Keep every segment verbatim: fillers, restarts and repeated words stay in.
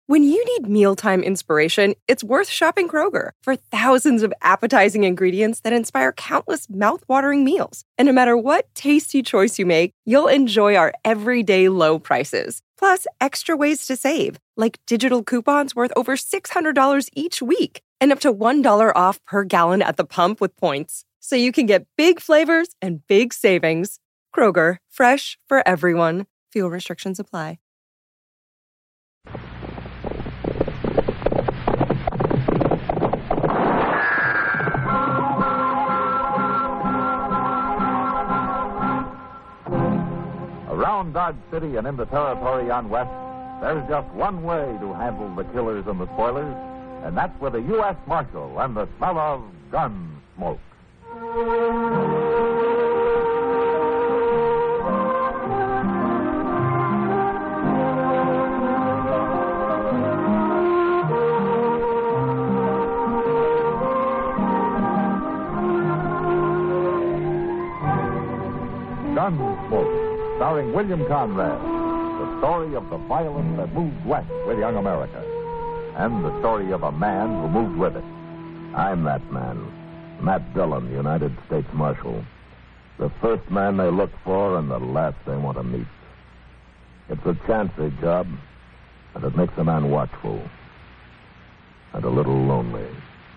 When you need mealtime inspiration, it's worth shopping Kroger for thousands of appetizing ingredients that inspire countless mouth-watering meals. And no matter what tasty choice you make, you'll enjoy our everyday low prices. Plus, extra ways to save, like digital coupons worth over six hundred dollars each week and up to one dollar off per gallon at the pump with points. So you can get big flavors and big savings. Kroger, fresh for everyone. Fuel restrictions apply. Around Dodge City and in the territory on West, there's just one way to handle the killers and the spoilers, and that's with a U S Marshal and the smell of gun smoke. Gunsmoke, starring William Conrad, the story of the violence that moved west with young America, and the story of a man who moved with it. I'm that man, Matt Dillon, United States Marshal. The first man they look for and the last they want to meet. It's a chancy job, and it makes a man watchful and a little lonely.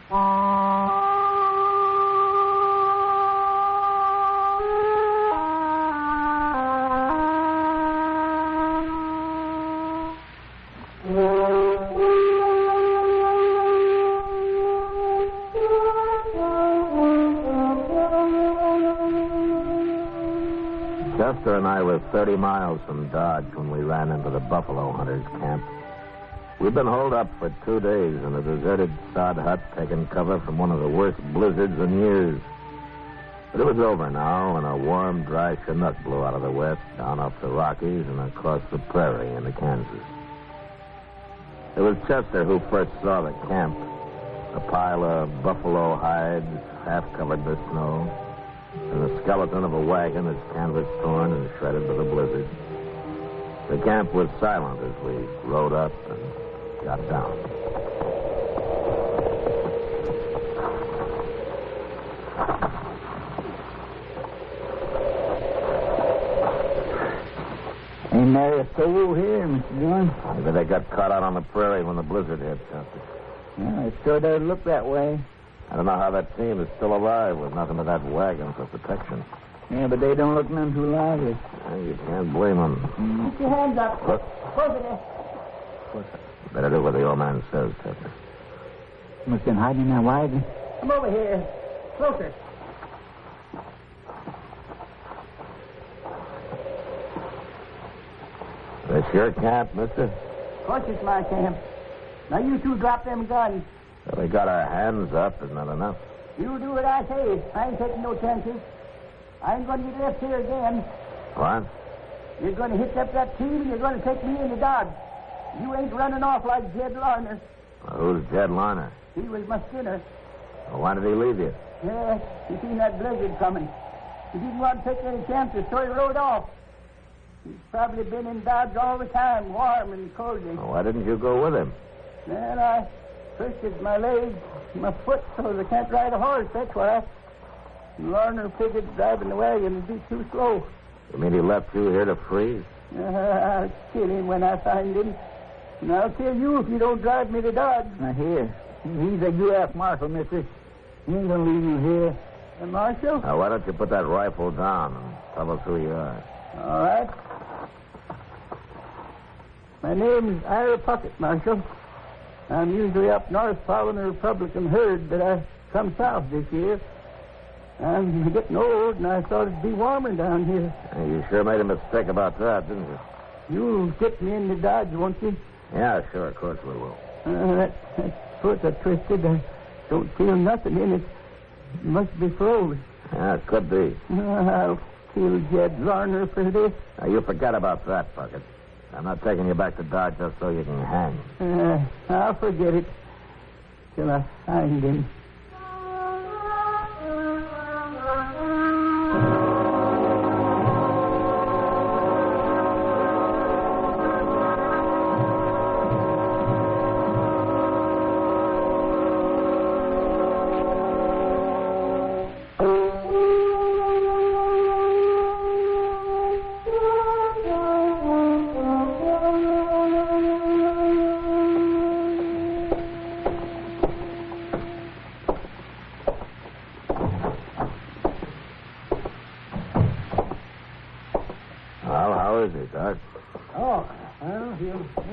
Chester and I were thirty miles from Dodge when we ran into the buffalo hunters' camp. We'd been holed up for two days in a deserted sod hut, taking cover from one of the worst blizzards in years. But it was over now, and a warm, dry Chinook blew out of the west, down off the Rockies and across the prairie into Kansas. It was Chester who first saw the camp, a pile of buffalo hides, half covered with snow, and the skeleton of a wagon, its canvas torn and shredded by the blizzard. The camp was silent as we rode up and got down. Ain't there a soul here, Mister Dillon? Maybe they got caught out on the prairie when the blizzard hit, Chester. Yeah, it sure does look that way. I don't know how that team is still alive with nothing but that wagon for protection. Yeah, but they don't look none too lively. Yeah, you can't blame them. Mm. Put your hands up. What? Close it. Better do what the old man says, Chester. Must have been hiding in that wagon. Come over here. Closer. This your camp, mister? Of course it's my camp. Now you two drop them guns. Well, we got our hands up. Isn't that enough? You do what I say. I ain't taking no chances. I ain't going to get left here again. What? You're going to hitch up that team and you're going to take me into Dodge. You ain't running off like Jed Larner. Well, who's Jed Larner? He was my skinner. Well, why did he leave you? Yeah, he seen that blizzard coming. He didn't want to take any chances, so he rode off. He's probably been in Dodge all the time, warm and cozy. Well, why didn't you go with him? Well, I twisted my leg, my foot, so I can't ride a horse, that's why. Larner figured driving the wagon would be too slow. You mean he left you here to freeze? Uh, I'll kill him when I find him. And I'll kill you if you don't drive me to Dodge. Now, here. He's a U S Marshal, mister. He ain't gonna leave you here. The Marshal? Now, why don't you put that rifle down and tell us who you are? All right. My name's Ira Puckett, Marshal. I'm usually up north following a Republican herd, but I come south this year. I'm getting old, and I thought it'd be warmer down here. Hey, you sure made a mistake about that, didn't you? You'll get me into Dodge, won't you? Yeah, sure, of course we will. Uh, that, that foot I twisted, I don't feel nothing in it. It must be froze. Yeah, it could be. Uh, I'll kill Jed Larner for this. Now, you forget about that, Puckett. I'm not taking you back to Dodge just so you can hang. Uh, I'll forget it till I find him.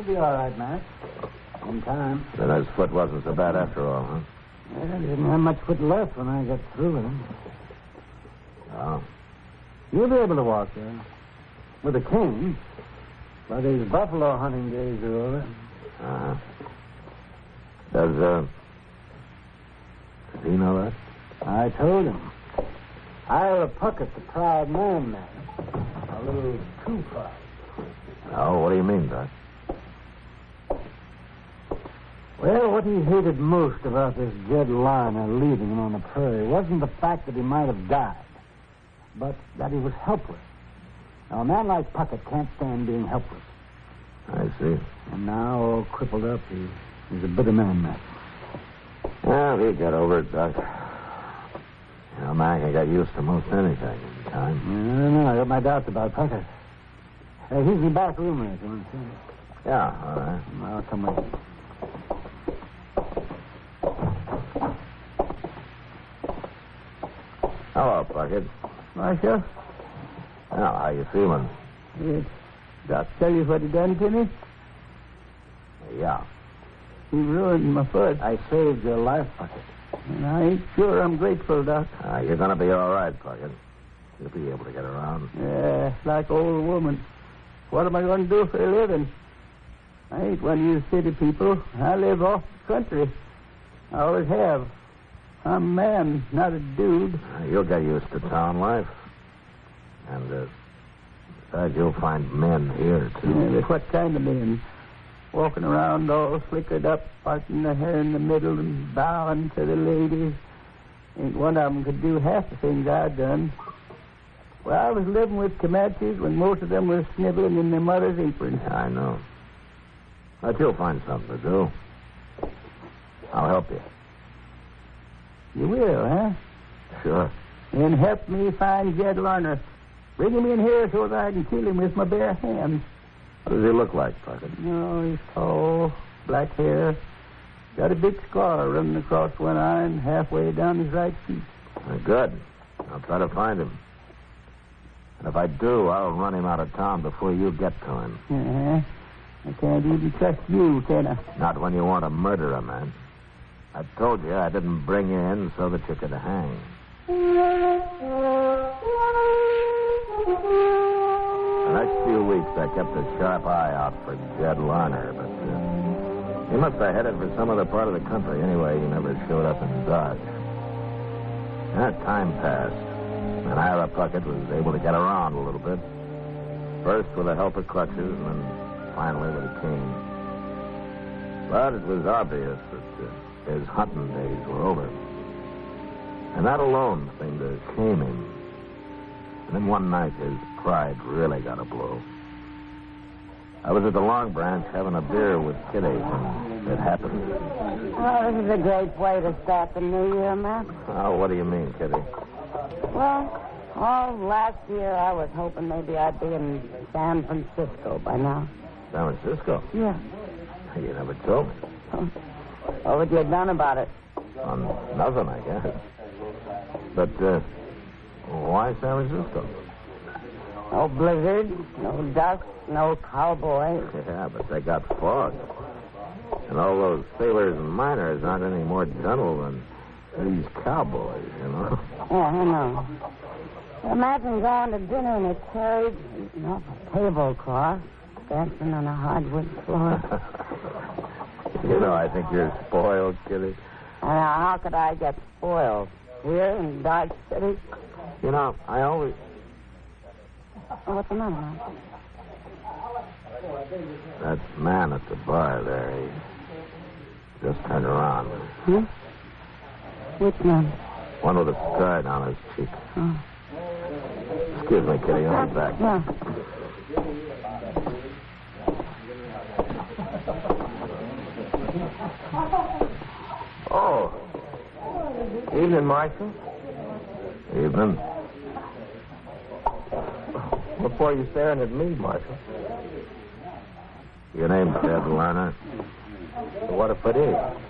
be all right, Matt. In time. Then his foot wasn't so bad after all, huh? Well, he didn't have much foot left when I got through with him. Oh. You'll be able to walk there. With a cane. But these buffalo hunting days are over. Uh-huh. Does, uh... Does he know that? I told him. Ira Puckett, the proud man, man. A little too proud. Oh, what do you mean, Doc? Well, what he hated most about this Jed Larner leaving him on the prairie wasn't the fact that he might have died, but that he was helpless. Now, a man like Puckett can't stand being helpless. I see. And now, all crippled up, he, he's a bitter man, Matt. Well, he got over it, Doc. You know, man, he got used to most anything in time. I don't know. I got my doubts about Puckett. Uh, he's in the back room there, if you want to see him. Yeah, all right. I'll come with you. Hello, Puckett. Marshal? Well, how you feeling? Yes. Doc tell you what he done to me? Yeah. He ruined my foot. I saved your life, Puckett. And I ain't sure I'm grateful, Doc. Uh, you're going to be all right, Puckett. You'll be able to get around. Yeah, like old woman. What am I going to do for a living? I ain't one of you city people. I live off the country. I always have. I'm a man, not a dude. Uh, you'll get used to town life. And, uh, besides, you'll find men here, too. Yeah, but what kind of men? Walking around all flickered up, parting their hair in the middle and bowing to the ladies. Ain't one of them could do half the things I've done. Well, I was living with Comanches when most of them were sniveling in their mother's apron. Yeah, I know. But you'll find something to do. I'll help you. You will, huh? Sure. Then help me find Jed Larner. Bring him in here so that I can kill him with my bare hands. What does he look like, Puckett? No, he's tall, black hair. Got a big scar running across one eye and halfway down his right cheek. Uh, good. I'll try to find him. And if I do, I'll run him out of town before you get to him. Uh-huh. I can't even trust you, can I? Not when you want to murder a man. I told you I didn't bring you in so that you could hang. The next few weeks, I kept a sharp eye out for Jed Larner, but uh, he must have headed for some other part of the country. Anyway, he never showed up in Dodge. That time passed, and Ira Puckett was able to get around a little bit. First with the help of crutches, and then finally with a cane. But it was obvious that uh, his hunting days were over. And that alone seemed to shame him. And then one night, his pride really got a blow. I was at the Long Branch having a beer with Kitty when it happened. Oh, this is a great way to start the new year, Matt. Oh, what do you mean, Kitty? Well, all last year I was hoping maybe I'd be in San Francisco by now. San Francisco? Yeah. You never told me. What would you have done about it? On nothing, I guess. But, uh, why San Francisco? No blizzard, no dust, no cowboy. Yeah, but they got fog. And all those sailors and miners aren't any more gentle than these cowboys, you know? Yeah, I know. Imagine going to dinner in a carriage, you know, a tablecloth, dancing on a hardwood floor. You know, I think you're spoiled, Kitty. And how could I get spoiled? Here in Dodge City? You know, I always... Oh, what's the matter, man? That man at the bar there, he just turned around. Hmm? Which man? One with a scar down his cheek. Oh. Excuse me, Kitty, I'll be back. Yeah. Oh. Evening, Marshal. Evening. Before you staring at me, Marshal. Your name's Jed Larner. What if it is?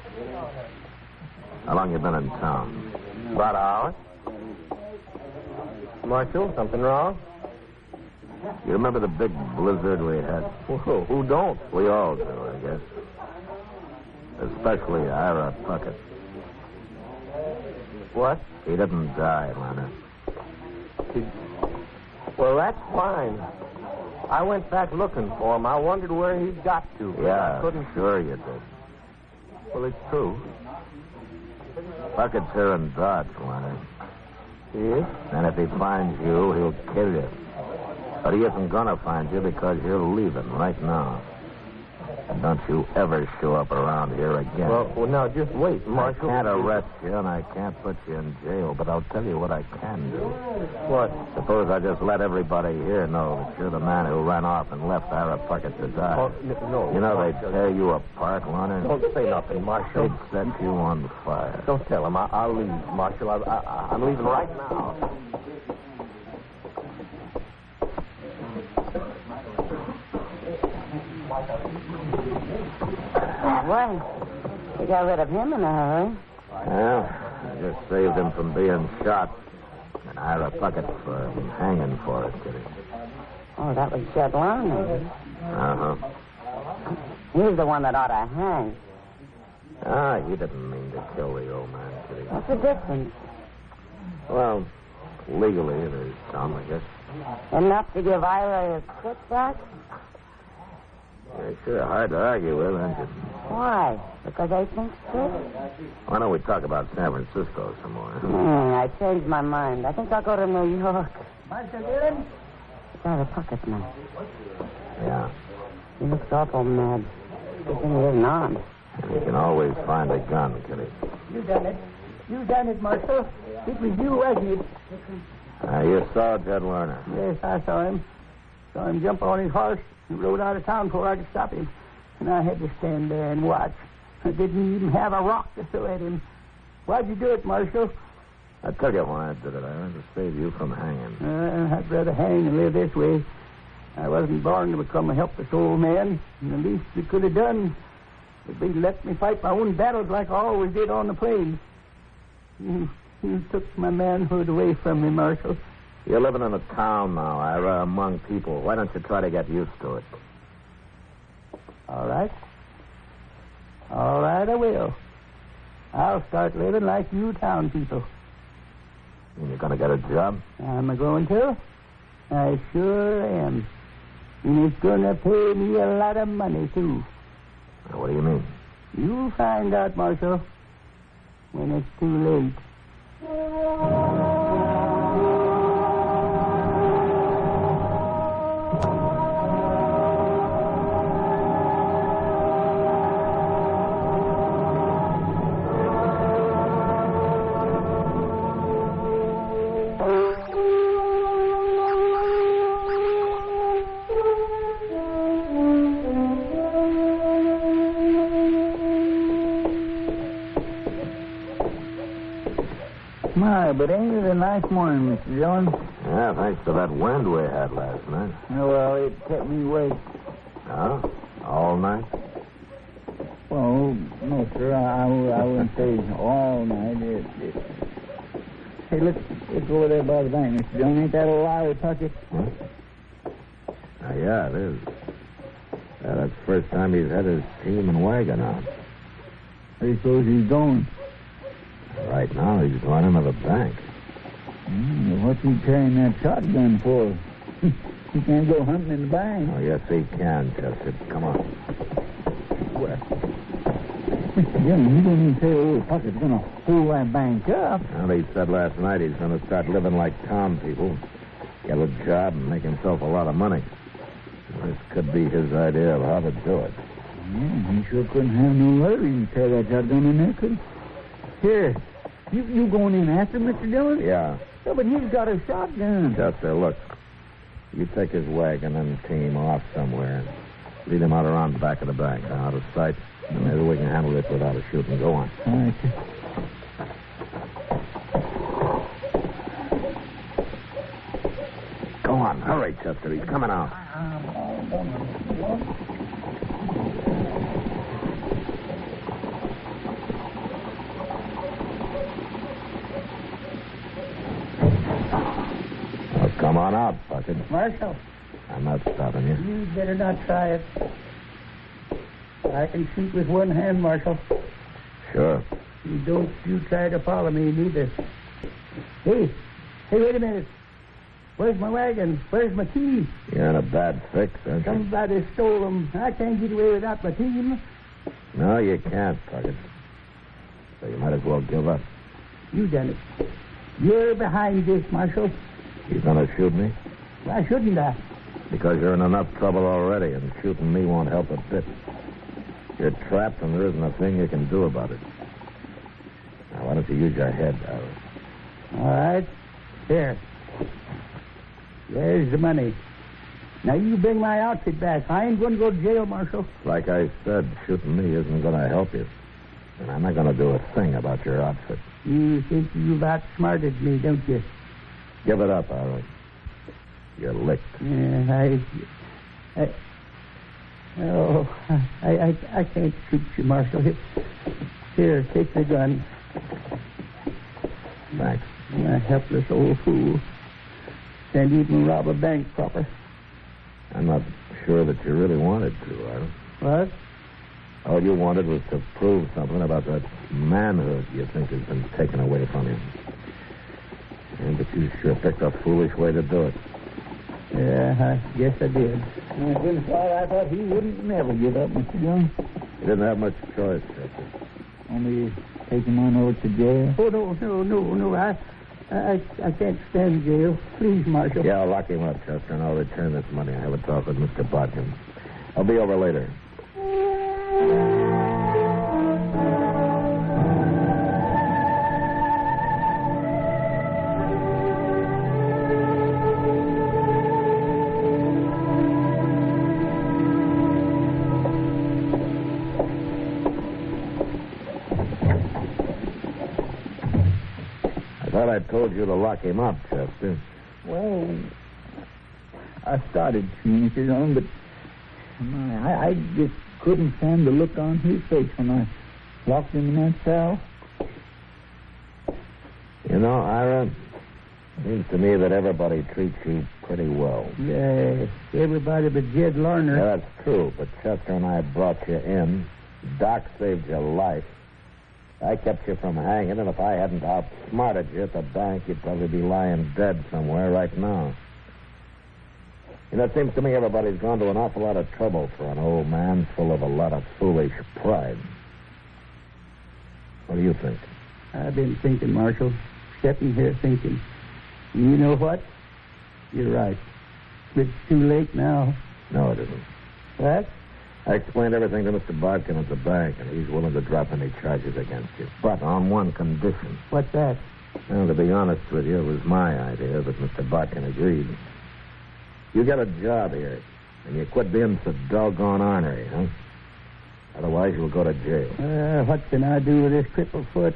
How long you been in town? About an hour. Marshal, something wrong? You remember the big blizzard we had? Whoa, who don't? We all do, I guess. Especially Ira Puckett. What? He didn't die, Leonard. He... Well, that's fine. I went back looking for him. I wondered where he got to. but Yeah, I couldn't... sure you did. Well, it's true. Puckett's here in Dodge, Leonard. He is? And if he finds you, he'll kill you. But he isn't gonna find you because you're leaving right now. And don't you ever show up around here again. Well, well, now, just wait, Marshal. I can't arrest you and I can't put you in jail, but I'll tell you what I can do. What? Suppose I just let everybody here know that you're the man who ran off and left Ira Puckett to die. Oh, n- no. You know, they'd Marshal. tear you apart, Leonard. Don't say nothing, Marshal. They'd set you on fire. Don't tell him. I- I'll leave, Marshal. I- I- I'm leaving right now. Well, we got rid of him in a hurry. Well, I just saved him from being shot. And Ira Puckett from hanging for it, Kitty. Oh, that was Jed Lerner. Uh-huh. He's the one that ought to hang. Ah, he didn't mean to kill the old man, Kitty. What's the difference? Well, legally, there's some, I guess. Enough to give Ira his foot back? Yeah, sure hard to argue with, isn't it? Why? Because I think so? Why don't we talk about San Francisco some more? Hmm, I changed my mind. I think I'll go to New York. Marshal Dillon? It's out of pocket now. Yeah. He looks awful mad. Good thing he isn't armed. And you can always find a gun, Kitty. You done it. You done it, Marshal. It was you, wasn't it? Uh, you saw Jed Lerner. Yes, I saw him. Saw him jump on his horse and rode out of town before I could stop him. And I had to stand there and watch. I didn't even have a rock to throw at him. Why'd you do it, Marshal? I tell you why I did it. I wanted to save you from hanging. Uh, I'd rather hang than live this way. I wasn't born to become a helpless old man. And the least you could have done would be let me fight my own battles like I always did on the plains. You, you took my manhood away from me, Marshal. You're living in a town now, Ira, among people. Why don't you try to get used to it? All right. All right, I will. I'll start living like you town people. And you're going to get a job? Am I going to? I sure am. And it's going to pay me a lot of money, too. Now, what do you mean? You'll find out, Marshal, when it's too late. My, but ain't it a nice morning, Mister Dillon? Yeah, thanks to that wind we had last night. Oh, well, it kept me awake. Huh? All night? Well, no, sir, I, I, I wouldn't say all night. It, it... Hey, look, look over there by the bank, Mister Dillon. Ain't that a Ira Puckett? Huh? Uh, yeah, it is. Yeah, that's the first time he's had his team and wagon out. Where do you suppose he's going? Right now, he's going into the bank. Mm, what's he carrying that shotgun for? He can't go hunting in the bank. Oh, yes, he can, Chester. Come on. Well, Mister Dillon, you don't even say old Puckett's going to hold that bank up. Well, he said last night he's going to start living like town people. Get a job and make himself a lot of money. This could be his idea of how to do it. Yeah, he sure couldn't have no hurry to tear that shotgun in there, could he? Here, you, you going in after Mister Dillon? Yeah. Yeah, but he's got a shotgun. Chester, look. You take his wagon and team off somewhere. Lead him out around the back of the bank, out of sight. And maybe we can handle it without a shooting. Go on. All right, sir. Go on. Hurry, Chester. He's coming out. Well, come on out, Puckett. Marshal, I'm not stopping you. You better not try it. I can shoot with one hand, Marshal. Sure. You don't you try to follow me, neither. Hey, hey, wait a minute. Where's my wagon? Where's my team? You're in a bad fix, aren't you? Somebody stole them. I can't get away without my team. No, you can't, Puckett. So you might as well give up. You done it. You're behind this, Marshal. You gonna shoot me? Why shouldn't I? Because you're in enough trouble already, and shooting me won't help a bit. You're trapped, and there isn't a thing you can do about it. Now, why don't you use your head, Darrell? All right. Here. There's the money. Now, you bring my outfit back. I ain't going to go to jail, Marshal. Like I said, shooting me isn't going to help you. And I'm not going to do a thing about your outfit. You think you've outsmarted me, don't you? Give it up, Darrell. You're licked. Yeah, I... I oh, I, I, I can't shoot you, Marshal. Here, here, take the gun. Thanks. A helpless old fool. Can't even rob a bank proper. I'm not sure that you really wanted to, Darrell. What? All you wanted was to prove something about that manhood you think has been taken away from you. And but you sure picked a foolish way to do it. Yeah, I guess I did. Uh, inside, I thought he wouldn't never give up, Mister Young. You didn't have much choice, Chester. Only take him on over to jail? Oh, no, no, no, no. I, I, I can't stand jail. Please, Marshal. Yeah, I'll lock him up, Chester, and I'll return this money. I have a talk with Mister Bodkin. I'll be over later. I thought I told you to lock him up, Chester. Well, I started to, Mister Young, but my, I, I just couldn't stand the look on his face when I locked him in that cell. You know, Ira, seems to me that everybody treats you pretty well. Yes, everybody but Jed Larner. Yeah, that's true, but Chester and I brought you in. Doc saved your life. I kept you from hanging, and if I hadn't outsmarted you at the bank, you'd probably be lying dead somewhere right now. You know, it seems to me everybody's gone to an awful lot of trouble for an old man full of a lot of foolish pride. What do you think? I've been thinking, Marshal. Sitting here thinking. You know what? You're right. It's too late now. No, it isn't. What? I explained everything to Mister Bodkin at the bank, and he's willing to drop any charges against you. But on one condition. What's that? Well, to be honest with you, it was my idea, but Mister Bodkin agreed. You got a job here, and you quit being so doggone ornery, huh? Otherwise, you'll go to jail. Uh, what can I do with this crippled foot?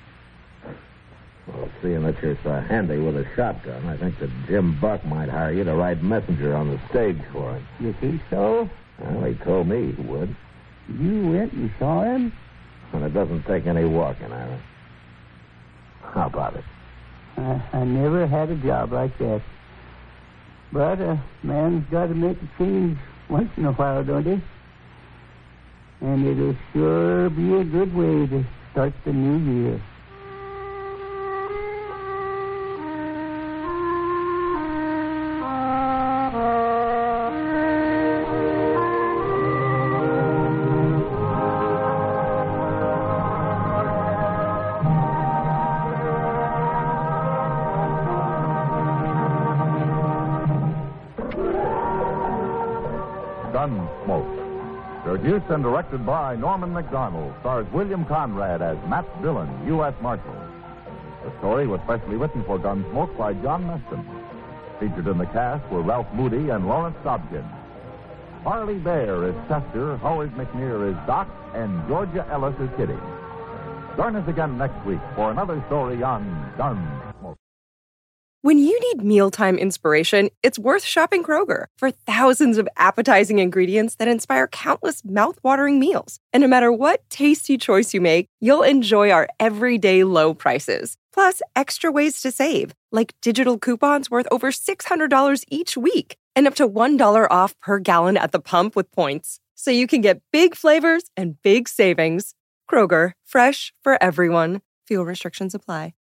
Well, seeing that you're so handy with a shotgun, I think that Jim Buck might hire you to ride messenger on the stage for him. You think so? Well, he told me he would. You went and saw him? And it doesn't take any walking, Ira. How about it? I, I never had a job like that. But a man's got to make a change once in a while, don't he? And it'll sure be a good way to start the new year. Gunsmoke. Produced and directed by Norman McDonald, stars William Conrad as Matt Dillon, U S Marshal. The story was specially written for Gunsmoke by John Meston. Featured in the cast were Ralph Moody and Lawrence Dobkin. Harley Bear is Chester, Howard McNear is Doc, and Georgia Ellis is Kitty. Join us again next week for another story on Gunsmoke. When you need mealtime inspiration, it's worth shopping Kroger for thousands of appetizing ingredients that inspire countless mouth-watering meals. And no matter what tasty choice you make, you'll enjoy our everyday low prices. Plus, extra ways to save, like digital coupons worth over six hundred dollars each week. and up to one dollar off per gallon at the pump with points. So you can get big flavors and big savings. Kroger, fresh for everyone. Fuel restrictions apply.